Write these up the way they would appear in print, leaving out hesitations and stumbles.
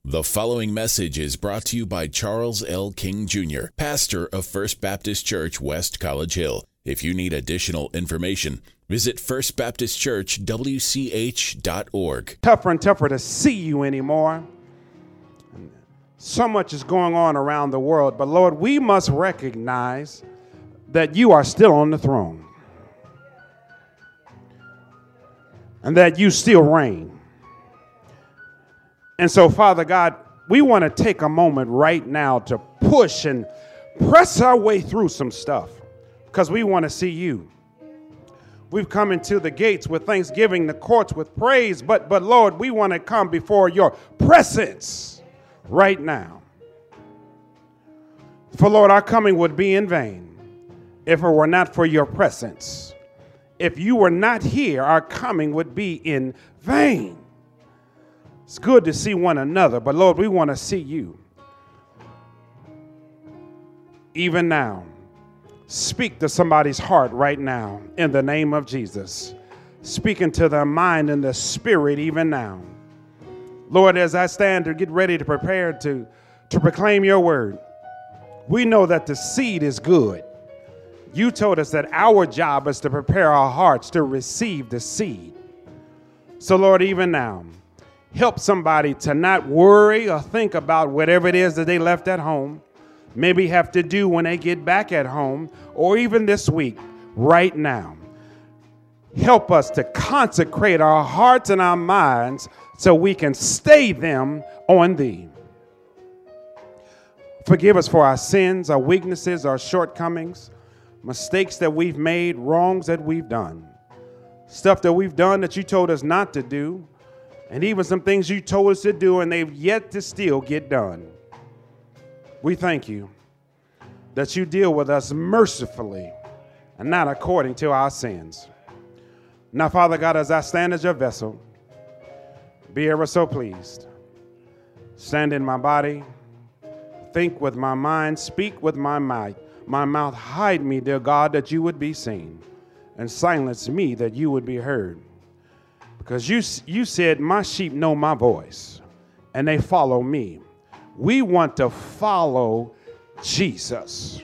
The following message is brought to you by Charles L. King Jr., pastor of First Baptist Church, West College Hill. If you need additional information, visit firstbaptistchurchwch.org. Tougher and tougher to see you anymore. So much is going on around the world, but Lord, we must recognize that you are still on the throne and that you still reign. And so, Father God, we want to take a moment right now to push and press our way through some stuff because we want to see you. We've come into the gates with thanksgiving, the courts with praise, but Lord, we want to come before your presence right now. For Lord, our coming would be in vain if it were not for your presence. If you were not here, our coming would be in vain. It's good to see one another, but Lord, we want to see you. Even now, speak to somebody's heart right now in the name of Jesus. Speak into their mind and the spirit even now. Lord, as I stand to get ready to prepare to proclaim your word, we know that the seed is good. You told us that our job is to prepare our hearts to receive the seed. So Lord, even now, help somebody to not worry or think about whatever it is that they left at home, maybe have to do when they get back at home, or even this week, right now. Help us to consecrate our hearts and our minds so we can stay them on thee. Forgive us for our sins, our weaknesses, our shortcomings, mistakes that we've made, wrongs that we've done, stuff that we've done that you told us not to do, and even some things you told us to do and they've yet to still get done. We thank you that you deal with us mercifully and not according to our sins. Now, Father God, as I stand as your vessel, be ever so pleased. Stand in my body, think with my mind, speak with my mouth. Hide me, dear God, that you would be seen, and silence me that you would be heard. Because you said, my sheep know my voice, and they follow me. We want to follow Jesus.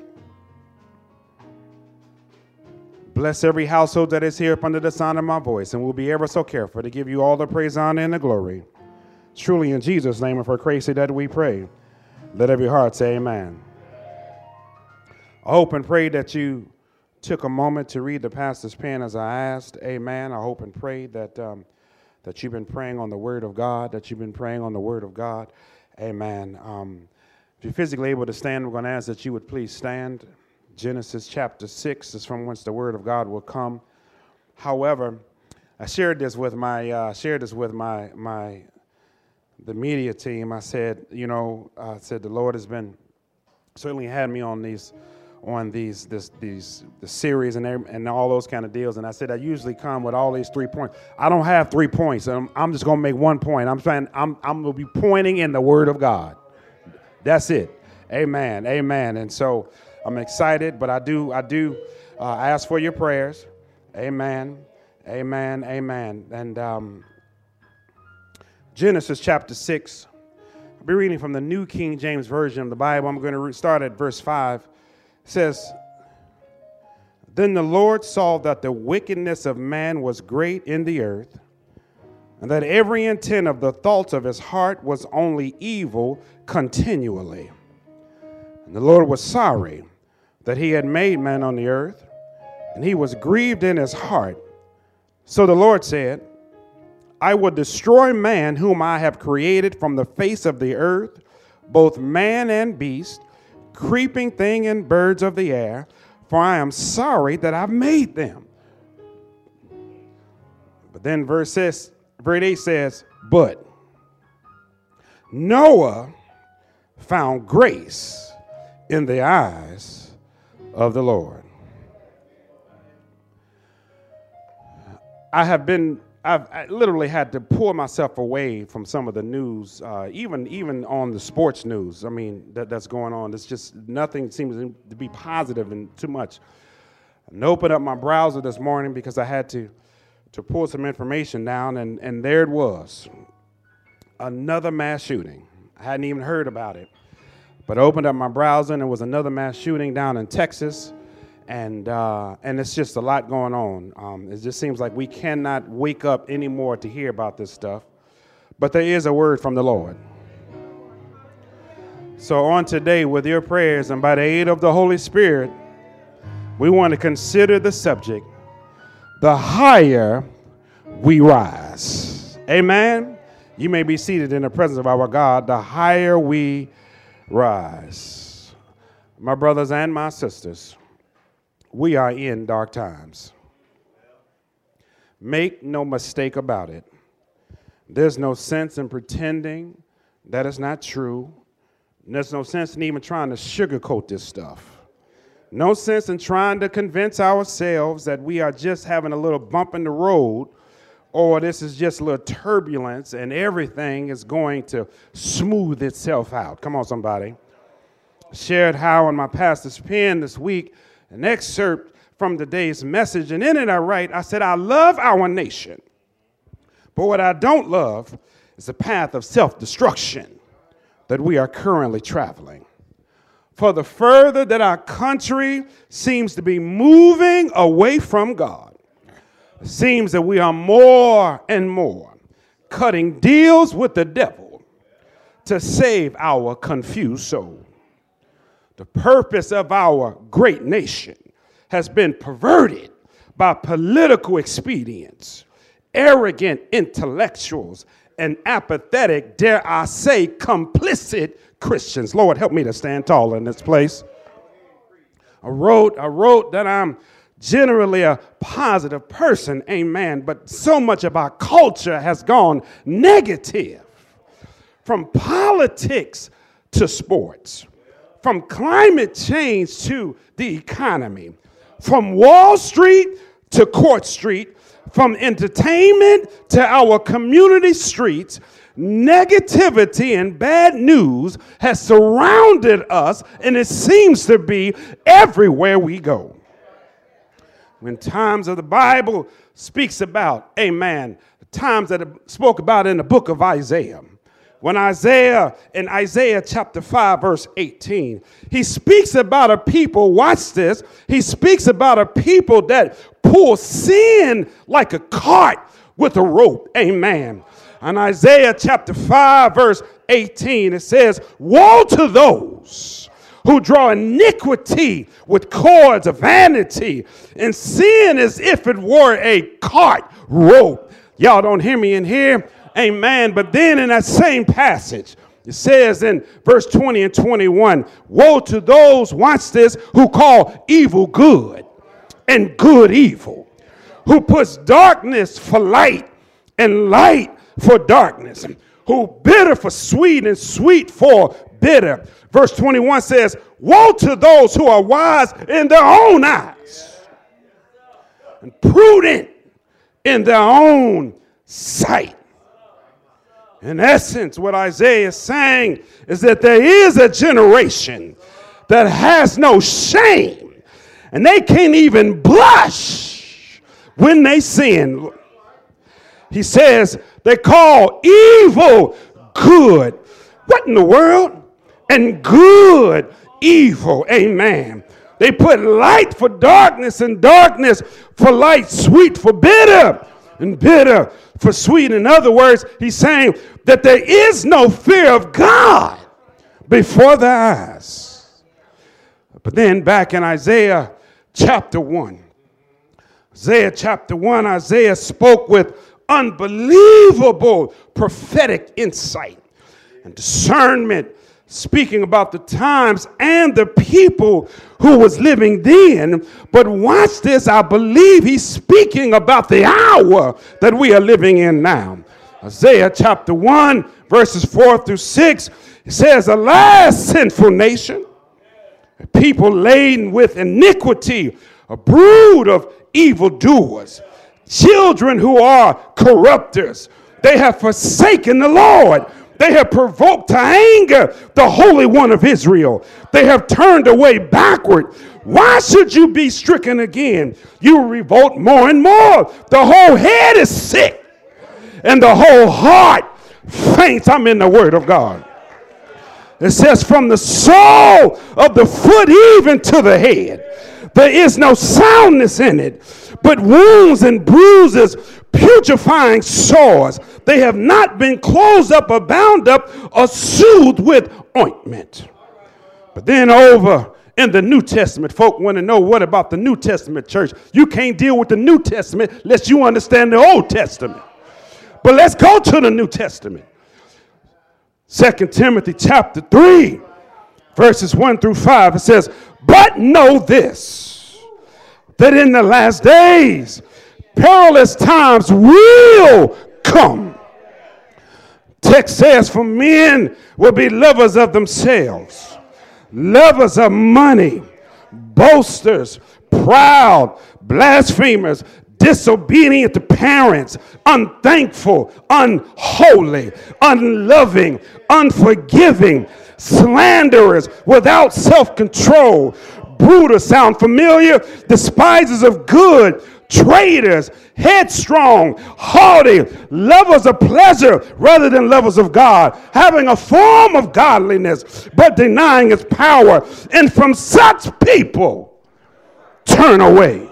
Bless every household that is here up under the sound of my voice, and we'll be ever so careful to give you all the praise, honor, and the glory. Truly in Jesus' name and for Christ that we pray. Let every heart say amen. I hope and pray that you took a moment to read the pastor's pen as I asked. Amen. I hope and pray that that you've been praying on the word of God, Amen. If you're physically able to stand, we're going to ask that you would please stand. Genesis chapter 6 is from whence the word of God will come. However, I shared this with the media team. I said, the Lord has been certainly had me on the series and all those kind of deals. And I said, I usually come with all these 3 points. I don't have 3 points. I'm just going to make 1 point. I'm going to be pointing in the word of God. That's it. Amen. Amen. And so I'm excited, but I do ask for your prayers. Amen. Amen. Amen. And Genesis chapter 6. I'll be reading from the New King James Version of the Bible. I'm going to start at verse 5. It says, then the Lord saw that the wickedness of man was great in the earth, and that every intent of the thoughts of his heart was only evil continually. And the Lord was sorry that he had made man on the earth, and he was grieved in his heart. So the Lord said, I will destroy man whom I have created from the face of the earth, both man and beast, creeping thing and birds of the air, for I am sorry that I've made them. But then verse 8 says, but Noah found grace in the eyes of the Lord. I literally had to pull myself away from some of the news, even on the sports news. I mean, that's going on. It's just nothing seems to be positive and too much. And opened up my browser this morning because I had to pull some information down, and there it was. Another mass shooting. I hadn't even heard about it. But I opened up my browser, and there was another mass shooting down in Texas. And it's just a lot going on. It just seems like we cannot wake up anymore to hear about this stuff. But there is a word from the Lord. So on today, with your prayers and by the aid of the Holy Spirit, we want to consider the subject, the higher we rise. Amen? You may be seated in the presence of our God, the higher we rise. My brothers and my sisters, we are in dark times. Make no mistake about it. There's no sense in pretending that it's not true. There's no sense in even trying to sugarcoat this stuff. No sense in trying to convince ourselves that we are just having a little bump in the road, or this is just a little turbulence and everything is going to smooth itself out. Come on, somebody. I shared how in my pastor's pen this week, an excerpt from today's message, and in it I said, I love our nation, but what I don't love is the path of self-destruction that we are currently traveling. For the further that our country seems to be moving away from God, it seems that we are more and more cutting deals with the devil to save our confused soul. The purpose of our great nation has been perverted by political expedience, arrogant intellectuals, and apathetic, dare I say, complicit Christians. Lord, help me to stand tall in this place. I wrote that I'm generally a positive person, amen, but so much of our culture has gone negative. From politics to sports, from climate change to the economy, from Wall Street to Court Street, from entertainment to our community streets, negativity and bad news has surrounded us, and it seems to be everywhere we go. When times of the Bible speaks about, amen, the times that it spoke about in the book of Isaiah, when in Isaiah chapter 5, verse 18, he speaks about a people, watch this, he speaks about a people that pull sin like a cart with a rope, amen. In Isaiah chapter 5, verse 18, it says, woe to those who draw iniquity with cords of vanity and sin as if it were a cart rope. Y'all don't hear me in here? Amen. But then in that same passage, it says in verse 20 and 21, woe to those, watch this, who call evil good and good evil, who puts darkness for light and light for darkness, who bitter for sweet and sweet for bitter. Verse 21 says, woe to those who are wise in their own eyes and prudent in their own sight. In essence, what Isaiah is saying is that there is a generation that has no shame, and they can't even blush when they sin. He says they call evil good. What in the world? And good evil. Amen. They put light for darkness and darkness for light, sweet for bitter and bitter for sweet. In other words, he's saying that there is no fear of God before their eyes. But then back in Isaiah chapter 1, Isaiah spoke with unbelievable prophetic insight and discernment, speaking about the times and the people who was living then. But watch this, I believe he's speaking about the hour that we are living in now. Isaiah chapter 1, verses 4 through 6, it says, alas, sinful nation, a people laden with iniquity, a brood of evildoers, children who are corrupters. They have forsaken the Lord. They have provoked to anger the Holy One of Israel. They have turned away backward. Why should you be stricken again? You revolt more and more. The whole head is sick and the whole heart faints. I'm in the Word of God. It says from the sole of the foot even to the head. There is no soundness in it, but wounds and bruises, putrefying sores. They have not been closed up or bound up or soothed with ointment. But then over in the New Testament, folk want to know, what about the New Testament, church? You can't deal with the New Testament unless you understand the Old Testament. But let's go to the New Testament. 2 Timothy chapter 3, verses 1 through 5. It says, but know this, that in the last days, perilous times will come. Text says, for men will be lovers of themselves, lovers of money, boasters, proud, blasphemers, disobedient to parents, unthankful, unholy, unloving, unforgiving, slanderers, without self-control, brutal. Sound familiar? Despisers of good, traitors, headstrong, haughty, lovers of pleasure rather than lovers of God, having a form of godliness but denying its power. And from such people turn away.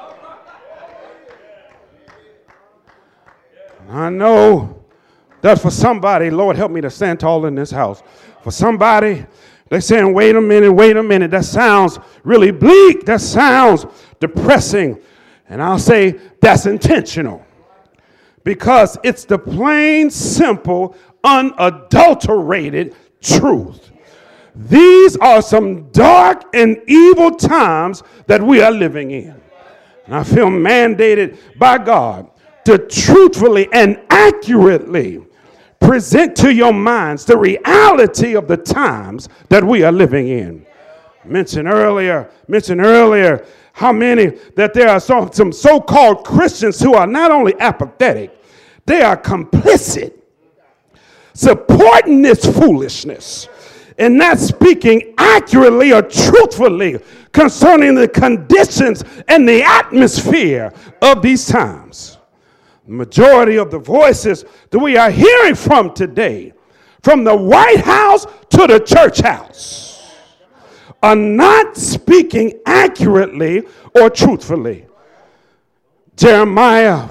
I know that for somebody, Lord help me to stand tall in this house. For somebody, they're saying, wait a minute, that sounds really bleak. That sounds depressing. And I'll say that's intentional. Because it's the plain, simple, unadulterated truth. These are some dark and evil times that we are living in. And I feel mandated by God to truthfully and accurately present to your minds the reality of the times that we are living in. Mentioned earlier how many that there are some so-called Christians who are not only apathetic, they are complicit, supporting this foolishness and not speaking accurately or truthfully concerning the conditions and the atmosphere of these times. The majority of the voices that we are hearing from today, from the White House to the church house, are not speaking accurately or truthfully. Jeremiah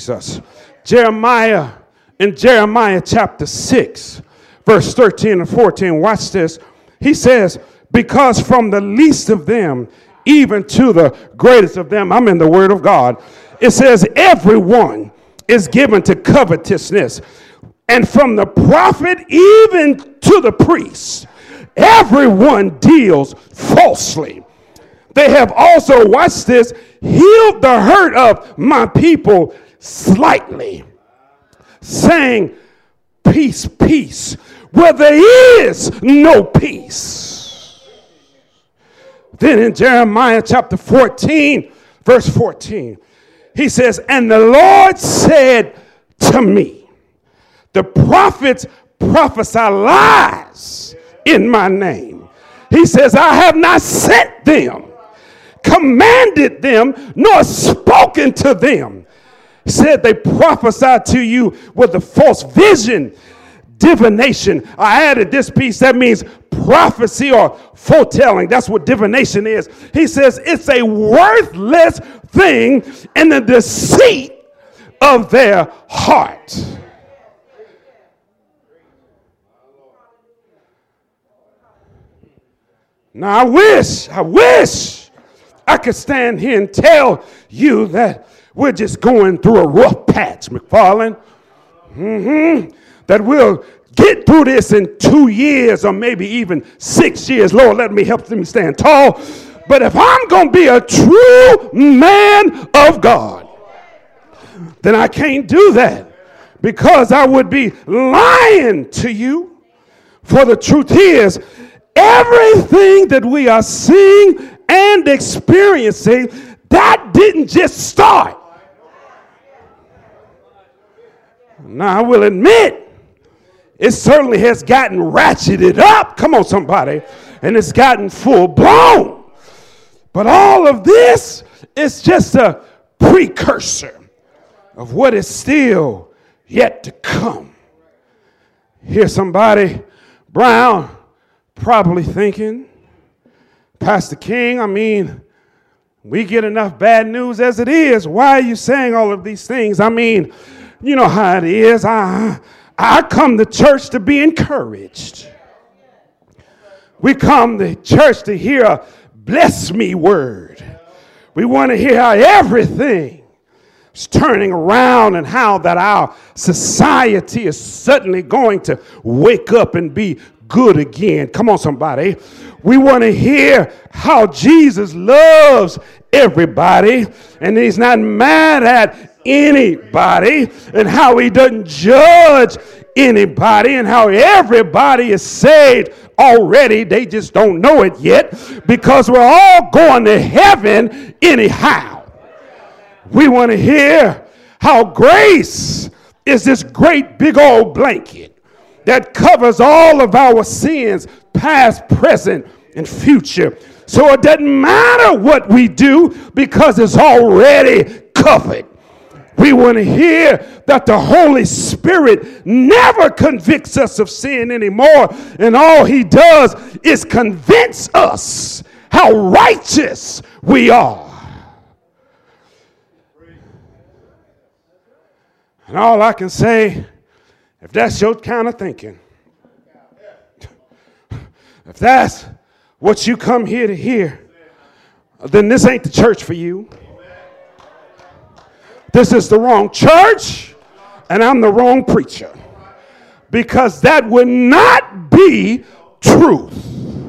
in Jeremiah chapter 6, verse 13 and 14, watch this. He says, because from the least of them, even to the greatest of them, I'm in the word of God. It says, everyone is given to covetousness, and from the prophet even to the priest, everyone deals falsely. They have also, watch this, healed the hurt of my people slightly, saying, peace, peace, where there is no peace. Then in Jeremiah chapter 14, verse 14, he says, and the Lord said to me, the prophets prophesy lies in my name. He says, I have not sent them, commanded them, nor spoken to them. He said they prophesy to you with a false vision, divination. I added this piece that means prophecy or foretelling. That's what divination is. He says it's a worthless thing in the deceit of their heart. Now I wish I could stand here and tell you that we're just going through a rough patch, McFarland. That we'll get through this in 2 years or maybe even 6 years. Lord, let me help them stand tall. But if I'm going to be a true man of God, then I can't do that, because I would be lying to you. For the truth is, everything that we are seeing and experiencing, that didn't just start. Now, I will admit, it certainly has gotten ratcheted up. Come on, somebody. And it's gotten full blown. But all of this is just a precursor of what is still yet to come. Here's somebody, Brown, probably thinking, Pastor King, I mean, we get enough bad news as it is. Why are you saying all of these things? I mean, you know how it is. I come to church to be encouraged. We come to church to hear a bless me word. We want to hear how everything is turning around and how that our society is suddenly going to wake up and be good again. Come on, somebody. We want to hear how Jesus loves everybody and he's not mad at anybody and how he doesn't judge anybody and how everybody is saved already. They just don't know it yet because we're all going to heaven anyhow. We want to hear how grace is this great big old blanket that covers all of our sins, past, present, and future. So it doesn't matter what we do because it's already covered. We want to hear that the Holy Spirit never convicts us of sin anymore, and all he does is convince us how righteous we are. And all I can say, if that's your kind of thinking, if that's what you come here to hear, then this ain't the church for you. This is the wrong church, and I'm the wrong preacher. Because that would not be truth.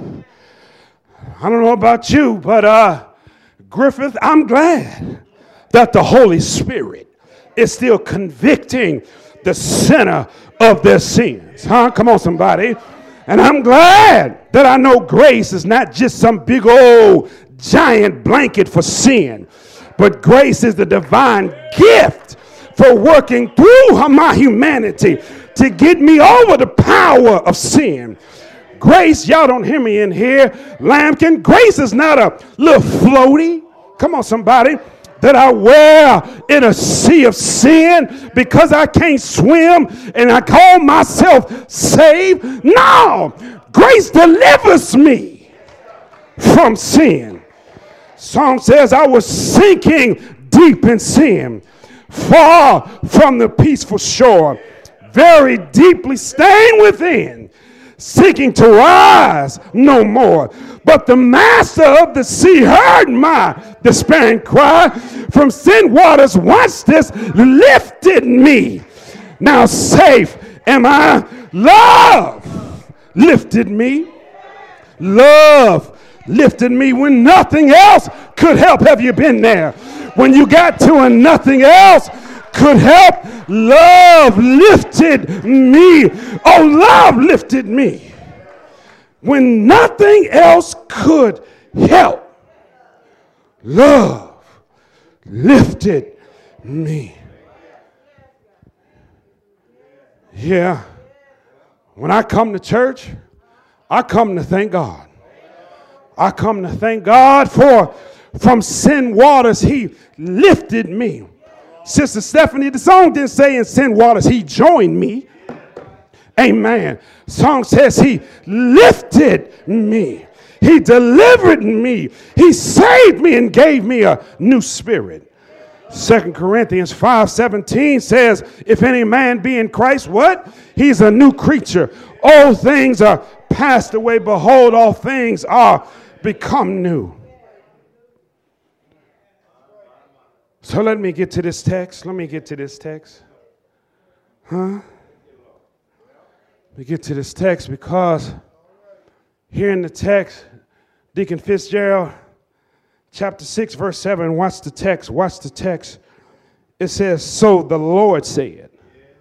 I don't know about you, but Griffith, I'm glad that the Holy Spirit is still convicting the sinner of their sins. Come on, somebody. And I'm glad that I know grace is not just some big old giant blanket for sin, but grace is the divine gift for working through my humanity to get me over the power of sin. Grace, y'all don't hear me in here, lambkin. Grace is not a little floaty. Come on, somebody. That I wear in a sea of sin because I can't swim and I call myself saved. No, grace delivers me from sin. Psalm says I was sinking deep in sin, far from the peaceful shore, very deeply stained within, seeking to rise no more. But the master of the sea heard my despairing cry from sin waters. Watch this, lifted me. Now safe am I. Love lifted me. Love lifted me when nothing else could help. Have you been there? When you got to and nothing else could help, love lifted me. Oh, love lifted me when nothing else could help. Love lifted me. Yeah. When I come to church, I come to thank God. I come to thank God for from sin waters he lifted me. Sister Stephanie, the song didn't say in sin waters he joined me. Amen. Song says he lifted me. He delivered me. He saved me and gave me a new spirit. 2 Corinthians 5:17 says, if any man be in Christ, what? He's a new creature. All things are passed away. Behold, all things are become new. So let me get to this text. Let me get to this text. Let me get to this text because here in the text, Deacon Fitzgerald, chapter 6, verse 7, watch the text, watch the text. It says, so the Lord said.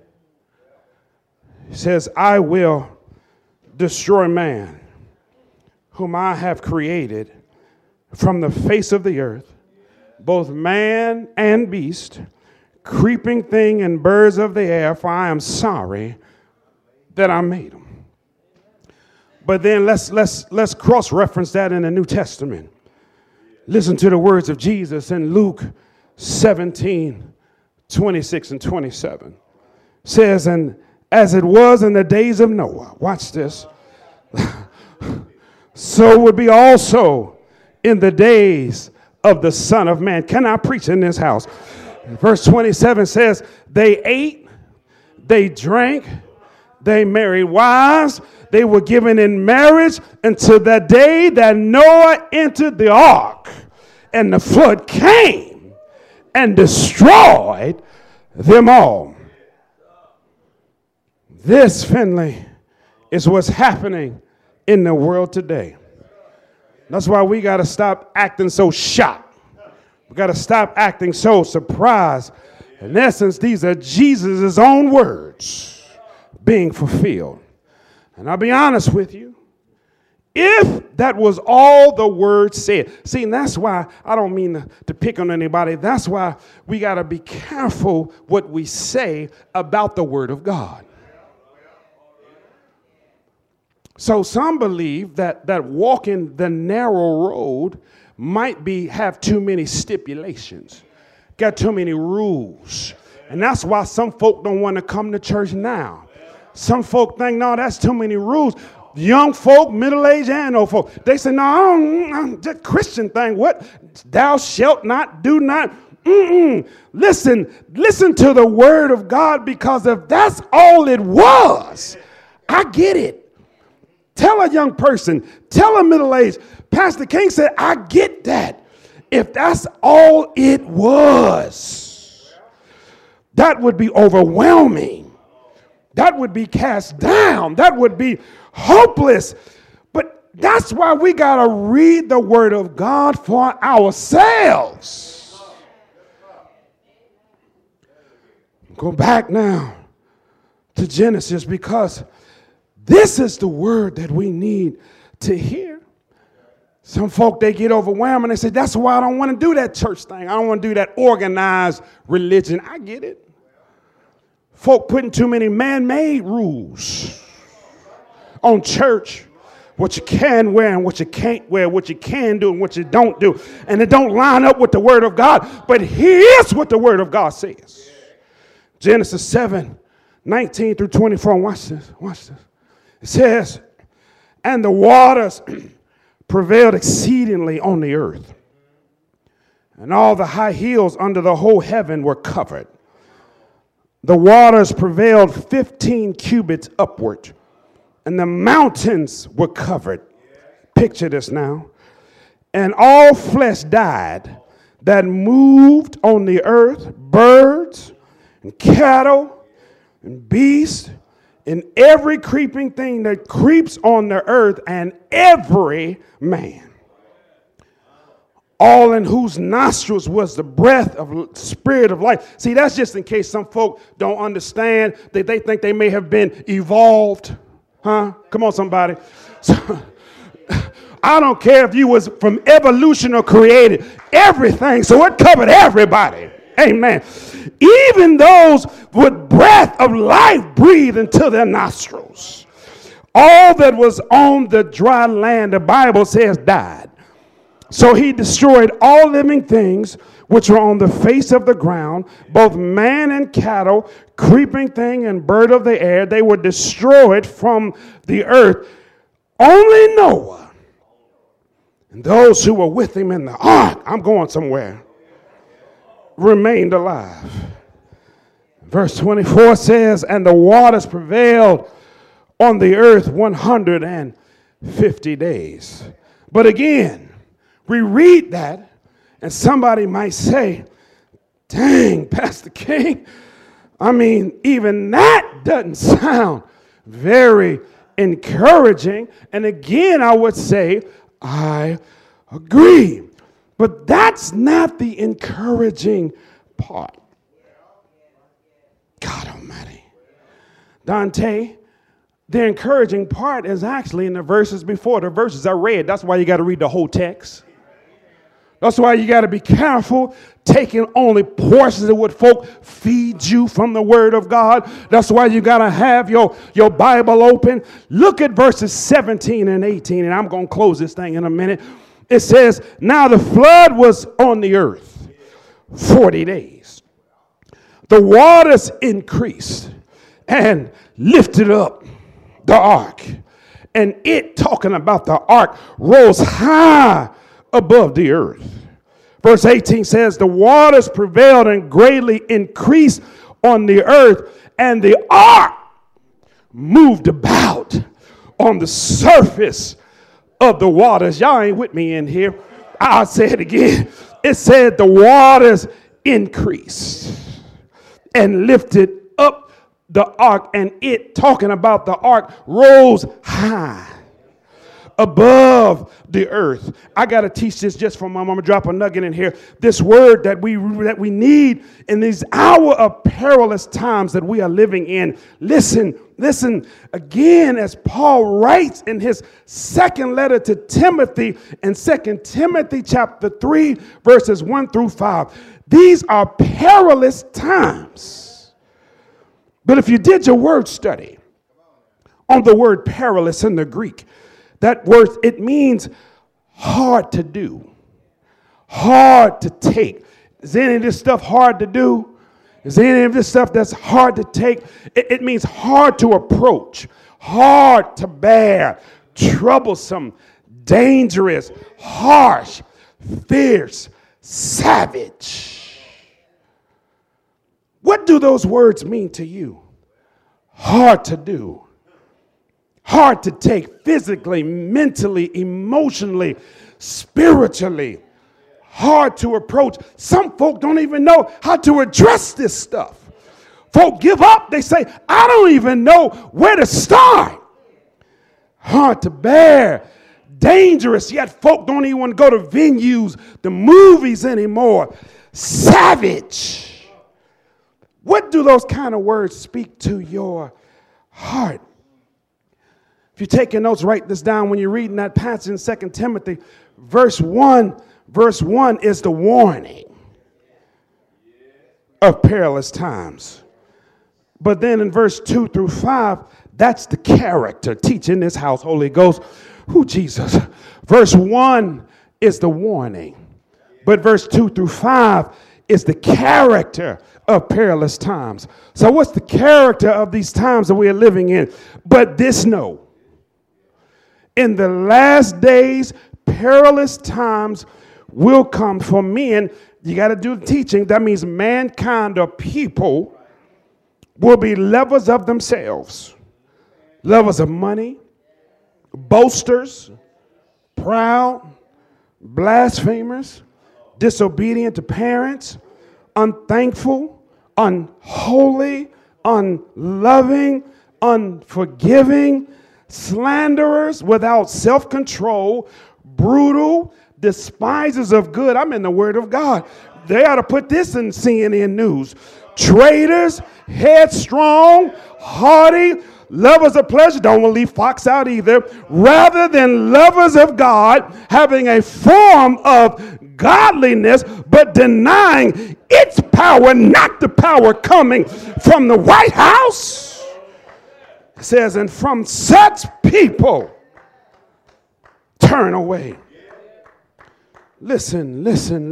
It says, I will destroy man, whom I have created from the face of the earth, both man and beast, creeping thing and birds of the air, for I am sorry that I made them. But then let's cross-reference that in the New Testament. Listen to the words of Jesus in Luke 17:26 and 27. It says, and as it was in the days of Noah, watch this. so would be also in the days of the Son of Man. Can I preach in this house? Verse 27 says, they ate, they drank, they married wives, they were given in marriage until the day that Noah entered the ark, and the flood came and destroyed them all. This, Finley, is what's happening in the world today. That's why we got to stop acting so shocked. We got to stop acting so surprised. In essence, these are Jesus' own words being fulfilled. And I'll be honest with you, if that was all the word said, see, and that's why I don't mean to pick on anybody. That's why we got to be careful what we say about the word of God. So some believe that walking the narrow road might have too many stipulations, got too many rules. And that's why some folk don't want to come to church now. Some folk think, no, that's too many rules. Young folk, middle-aged and old folk, they say, no, I don't, that Christian thing, what? Thou shalt not, do not. Listen to the word of God, because if that's all it was, I get it. Tell a young person, tell a middle-aged. Pastor King said, I get that. If that's all it was, that would be overwhelming. That would be cast down. That would be hopeless. But that's why we got to read the word of God for ourselves. Go back now to Genesis, because this is the word that we need to hear. Some folk, they get overwhelmed and they say, that's why I don't want to do that church thing. I don't want to do that organized religion. I get it. Folk putting too many man-made rules on church. What you can wear and what you can't wear, what you can do and what you don't do. And it don't line up with the word of God. But here's what the word of God says. Genesis 7:19 through 24. Watch this. Watch this. It says, and the waters prevailed exceedingly on the earth, and all the high hills under the whole heaven were covered. The waters prevailed 15 cubits upward, and the mountains were covered. Picture this now. And all flesh died that moved on the earth, birds and cattle and beasts, and every creeping thing that creeps on the earth, and every man, all in whose nostrils was the breath of spirit of life. See, that's just in case some folk don't understand, that they think they may have been evolved. Huh? Come on, somebody. So, I don't care if you was from evolution or created, everything. So it covered everybody. Amen. Even those with breath of life breathe into their nostrils. All that was on the dry land, the Bible says, died. So he destroyed all living things which were on the face of the ground, both man and cattle, creeping thing and bird of the air. They were destroyed from the earth. Only Noah and those who were with him in the ark, I'm going somewhere, remained alive. Verse 24 says, and the waters prevailed on the earth 150 days. But again, we read that, and somebody might say, dang, Pastor King, I mean, even that doesn't sound very encouraging. And again, I would say, I agree. But that's not the encouraging part. God Almighty. Dante, the encouraging part is actually in the verses before. The verses I read. That's why you got to read the whole text. That's why you got to be careful taking only portions of what folk feed you from the word of God. That's why you got to have your Bible open. Look at verses 17 and 18, and I'm going to close this thing in a minute. It says, now the flood was on the earth 40 days. The waters increased and lifted up the ark and it, talking about the ark, rose high above the earth. Verse 18 says, the waters prevailed and greatly increased on the earth, and the ark moved about on the surface of the waters. Y'all ain't with me in here. I'll say it again. It said the waters increased and lifted up the ark, and it, talking about the ark, rose high above the earth. I got to teach this just for a moment. I'm going to drop a nugget in here. This word that we need in these hour of perilous times that we are living in. Listen again as Paul writes in his second letter to Timothy in 2 Timothy chapter 3, verses 1 through 5. These are perilous times. But if you did your word study on the word perilous in the Greek, that word, it means hard to do, hard to take. Is any of this stuff hard to do? Is any of this stuff that's hard to take? It means hard to approach, hard to bear, troublesome, dangerous, harsh, fierce, savage. What do those words mean to you? Hard to do. Hard to take physically, mentally, emotionally, spiritually. Hard to approach. Some folk don't even know how to address this stuff. Folk give up. They say, I don't even know where to start. Hard to bear. Dangerous. Yet folk don't even want to go to venues, the movies anymore. Savage. What do those kind of words speak to your heart? If you're taking notes, write this down when you're reading that passage in 2 Timothy. Verse 1 is the warning of perilous times. But then in verse 2 through 5, that's the character. Teach in this house, Holy Ghost. Who Jesus? Verse 1 is the warning. But verse 2 through 5 is the character of perilous times. So what's the character of these times that we are living in? But this know. In the last days, perilous times will come for men. You got to do the teaching. That means mankind or people will be lovers of themselves, lovers of money, boasters, proud, blasphemers, disobedient to parents, unthankful, unholy, unloving, unforgiving, slanderers, without self-control, brutal, despisers of good. I'm in the Word of God. They ought to put this in CNN News. Traitors, headstrong, haughty, lovers of pleasure. Don't want to leave Fox out either. Rather than lovers of God, having a form of godliness, but denying its power, not the power coming from the White House. It says, and from such people, turn away. Listen,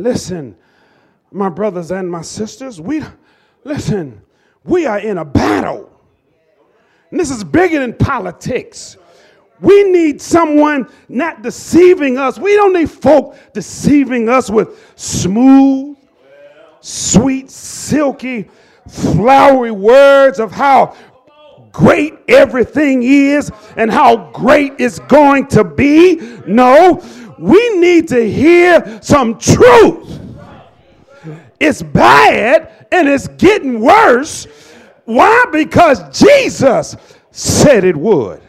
my brothers and my sisters. We are in a battle. And this is bigger than politics. We need someone not deceiving us. We don't need folk deceiving us with smooth, sweet, silky, flowery words of how great everything is and how great it's going to be. No, we need to hear some truth. It's bad and it's getting worse. Why? Because Jesus said it would.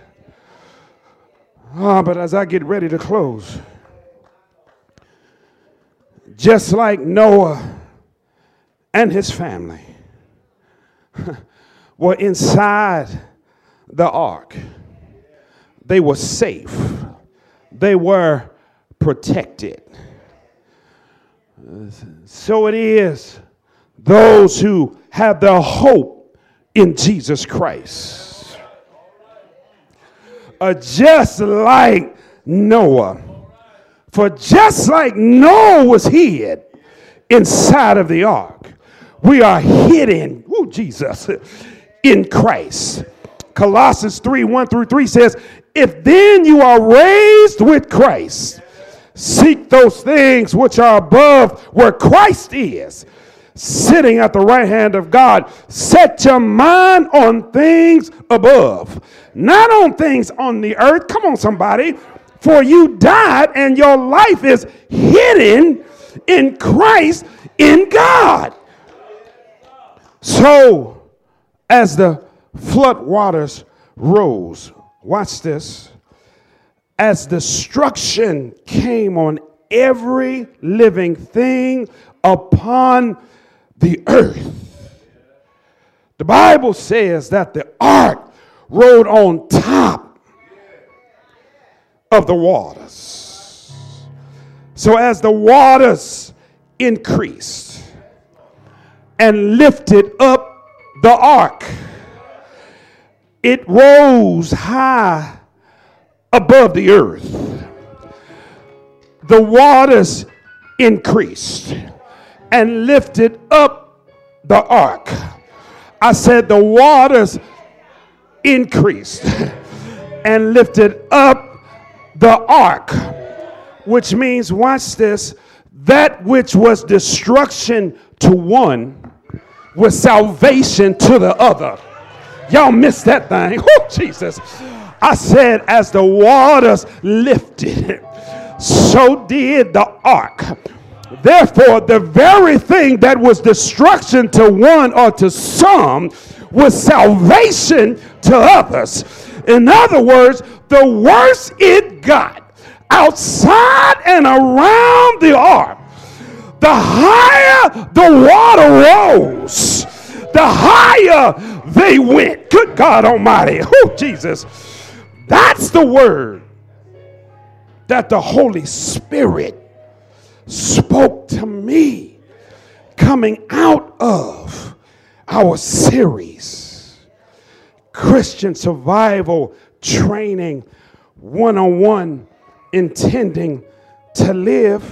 But as I get ready to close, just like Noah and his family were inside the ark, they were safe. They were protected. So it is those who have their hope in Jesus Christ. Just like Noah. For just like Noah was hid inside of the ark, we are hidden, Jesus, in Christ. Colossians 3:1-3 says, If then you are raised with Christ, seek those things which are above where Christ is, sitting at the right hand of God. Set your mind on things above, not on things on the earth. Come on, somebody. For you died and your life is hidden in Christ in God. So as the flood waters rose, watch this, as destruction came on every living thing upon the earth, the Bible says that the ark rode on top of the waters. So as the waters increased and lifted up the ark, it rose high above the earth. The waters increased and lifted up the ark. I said the waters increased and lifted up the ark, which means, watch this, that which was destruction to one was salvation to the other. Y'all missed that thing. Oh, Jesus. I said, as the waters lifted, so did the ark. Therefore, the very thing that was destruction to one or to some was salvation to others. In other words, the worse it got outside and around the ark, the higher the water rose, the higher they went. Good God Almighty. Oh, Jesus. That's the word that the Holy Spirit spoke to me coming out of our series, Christian Survival Training 101, Intending to Live.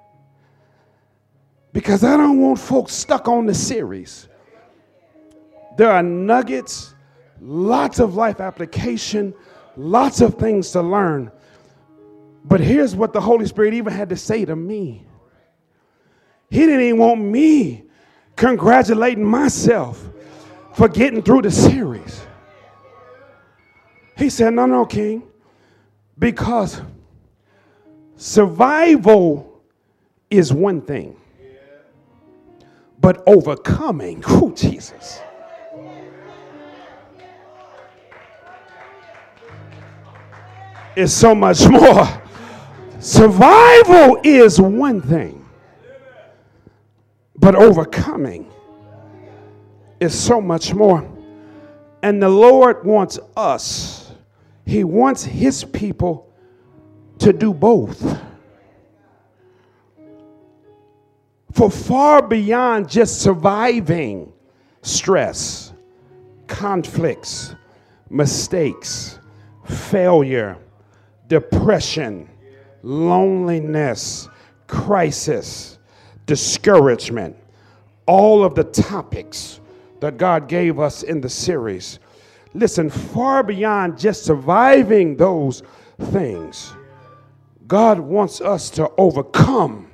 Because I don't want folks stuck on the series. There are nuggets, lots of life application, lots of things to learn. But here's what the Holy Spirit even had to say to me. He didn't even want me congratulating myself for getting through the series. He said, no, King, because survival is one thing, but overcoming, oh, Jesus. Is so much more. Survival is one thing, but overcoming is so much more. And the Lord wants us, He wants His people to do both. For far beyond just surviving stress, conflicts, mistakes, failure, depression, loneliness, crisis, discouragement, all of the topics that God gave us in the series. Listen, far beyond just surviving those things, God wants us to overcome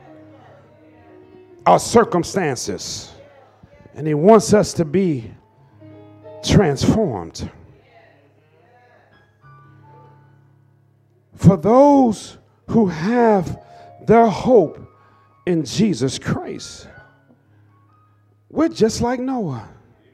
our circumstances, and He wants us to be transformed. For those who have their hope in Jesus Christ, we're just like Noah.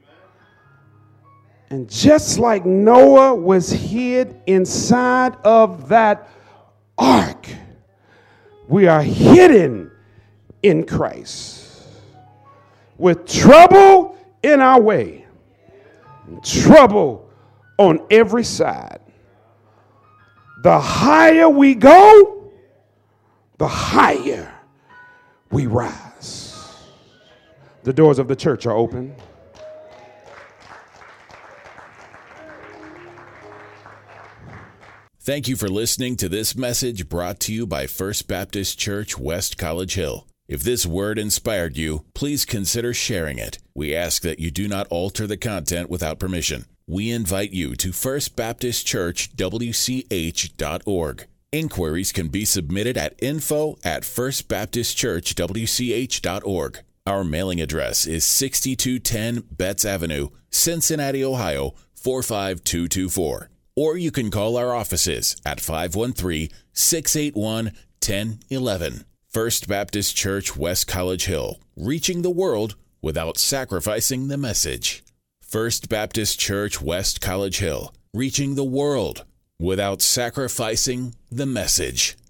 And just like Noah was hid inside of that ark, we are hidden in Christ. With trouble in our way, trouble on every side. The higher we go, the higher we rise. The doors of the church are open. Thank you for listening to this message brought to you by First Baptist Church, West College Hill. If this word inspired you, please consider sharing it. We ask that you do not alter the content without permission. we invite you to firstbaptistchurchwch.org. Inquiries can be submitted at info@firstbaptistchurchwch.org. Our mailing address is 6210 Betts Avenue, Cincinnati, Ohio, 45224. Or you can call our offices at 513-681-1011. First Baptist Church, West College Hill, reaching the world without sacrificing the message. First Baptist Church, West College Hill, reaching the world without sacrificing the message.